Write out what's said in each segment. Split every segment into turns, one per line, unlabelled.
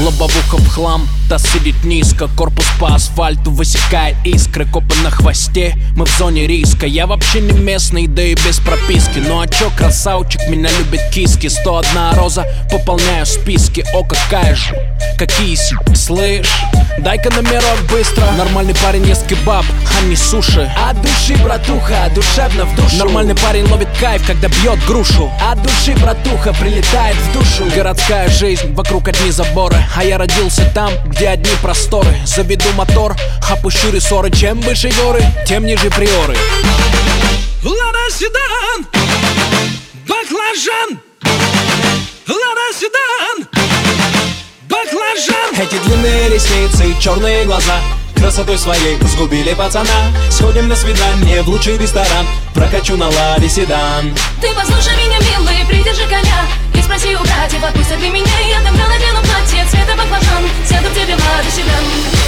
лобовуха в хлам, таз сидит низко, корпус по асфальту высекает искры. Копы на хвосте, мы в зоне риска. Я вообще не местный, да и без прописки. Ну а чё, красавчик, меня любят киски. 101 роза, пополняю списки. О, какая же, какие слышь, дай-ка номерок быстро. Нормальный парень ест кебаб, а не суши.
От души, братуха, душевно в душу.
Нормальный парень ловит кайф, когда бьет грушу.
От души, братуха, прилетает в душу.
Городская жизнь, вокруг одни заборы, а я родился там, где одни просторы. Заведу мотор, опущу рессоры. Чем выше горы, тем ниже приоры.
Лада седан, баклажан. Лада седан, баклажан.
Эти длинные ресницы, черные глаза красотой своей сгубили пацана. Сходим на свидание в лучший ресторан, прокачу на ладе седан.
Ты послушай меня, милый, придержи коня и спроси у братьев, отпустят ли меня. Я тогда надену платье цвета баклажан, сяду к тебе в ладе седан.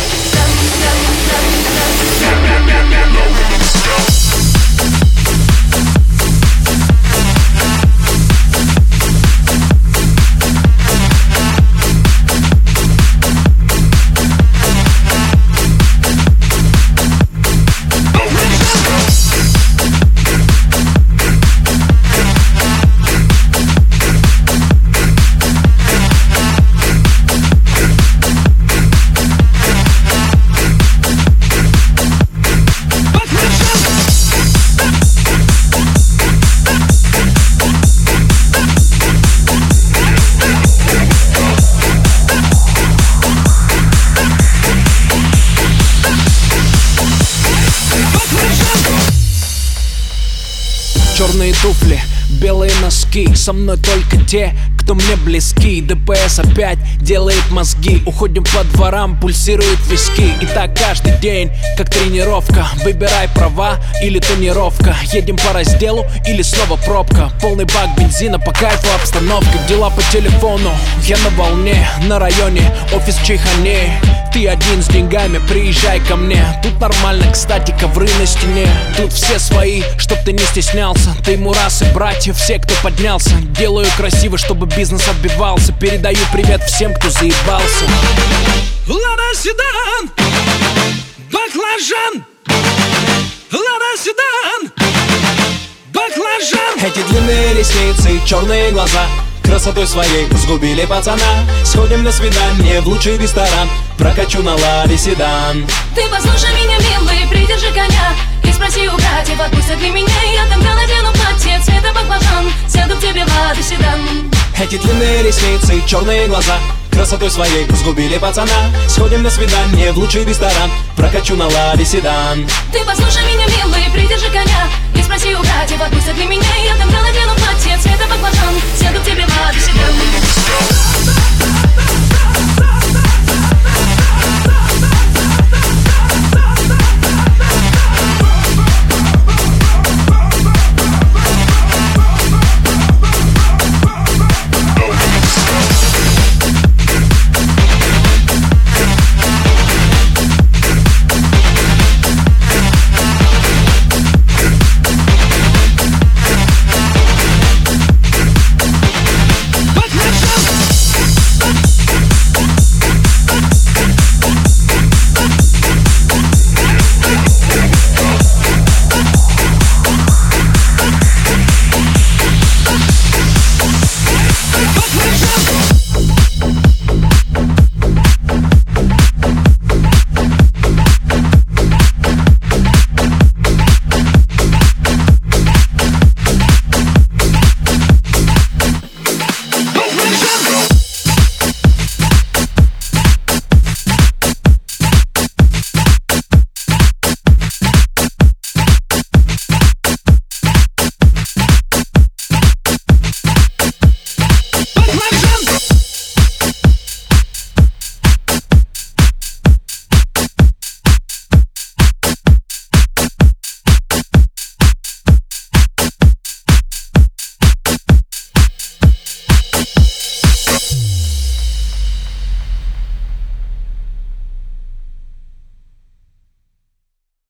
Черные туфли, белые носки. Со мной только те, кто мне близки. ДПС опять делает мозги. Уходим по дворам, пульсируют виски. И так каждый день, как тренировка. Выбирай права или тонировка. Едем по разделу или снова пробка. Полный бак бензина, по кайфу обстановка. Дела по телефону, я на волне. На районе, офис в Чайхане. Ты один с деньгами, приезжай ко мне. Тут нормально, кстати, ковры на стене. Тут все свои, чтоб ты не стеснялся. Ты мурасы, братья, все, кто поднялся. Делаю красиво, чтобы бизнес отбивался. Передаю привет всем, кто заебался.
Лада седан, баклажан. Лада седан, баклажан.
Эти длинные ресницы, черные глаза красотой своей сгубили пацана. Сходим на свидание в лучший ресторан, прокачу на ладе седан.
Ты послушай меня, милый, придержи коня и спроси у братьев, отпустят ли меня. Я тогда надену платье цвета баклажан, сяду к тебе в ладе седан.
Эти длинные ресницы, черные глаза красотой своей сгубили пацана. Сходим на свидание в лучший ресторан, прокачу на ладе седан.
Ты послушай меня, милый, придержи коня и спроси у братьев, отпустят ли меня. Я тогда надену платье цвета баклажан, сяду к тебе в ладе седан.